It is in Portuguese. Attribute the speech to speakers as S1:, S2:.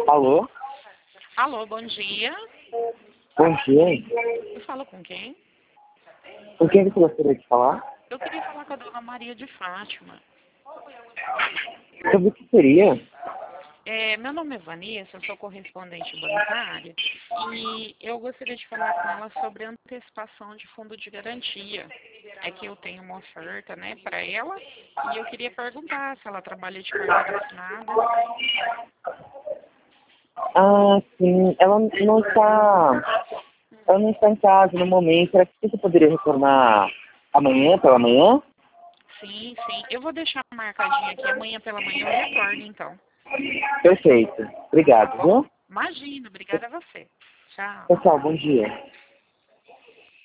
S1: Alô?
S2: Alô, bom dia.
S1: Bom dia.
S2: Eu falo com quem?
S1: Com quem você gostaria de falar?
S2: Eu queria falar com a dona Maria de Fátima.
S1: Sobre o que seria?
S2: Meu nome é Vanessa, eu sou correspondente bancária e eu gostaria de falar com ela sobre antecipação de fundo de garantia. É que eu tenho uma oferta, né, para ela e eu queria perguntar se ela trabalha de carteira assinada.
S1: Ah, sim. Ela não está em casa no momento. Será que você poderia retornar amanhã, pela manhã?
S2: Sim, sim. Eu vou deixar marcadinho aqui. Amanhã pela manhã eu retorno, então.
S1: Perfeito.
S2: Tá
S1: Obrigado,
S2: bom?
S1: viu?
S2: Imagina, obrigada a você. Tchau.
S1: Pessoal, bom dia.